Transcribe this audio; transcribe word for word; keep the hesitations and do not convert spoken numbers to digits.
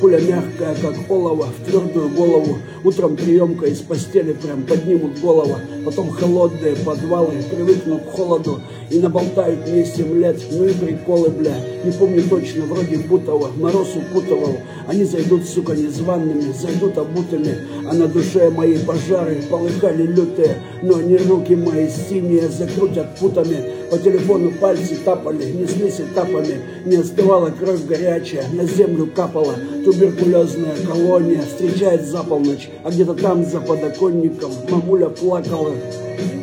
Пуля мягкая, как олово, в твердую голову. Утром приемка из постели прям поднимут голову. Потом холодные подвалы, привыкнут к холоду. И наболтают мне семь лет, ну и приколы, бля. Не помню точно, вроде Бутова, мороз укутывал. Они зайдут, сука, незваными, зайдут обутыми. А на душе мои пожары полыхали лютые. Но они руки мои синие закрутят путами. По телефону пальцы тапали, неслись этапами. Не остывала кровь горячая, на землю капала. Туберкулезная колония встречает за полночь. А где-то там, за подоконником, мамуля плакала.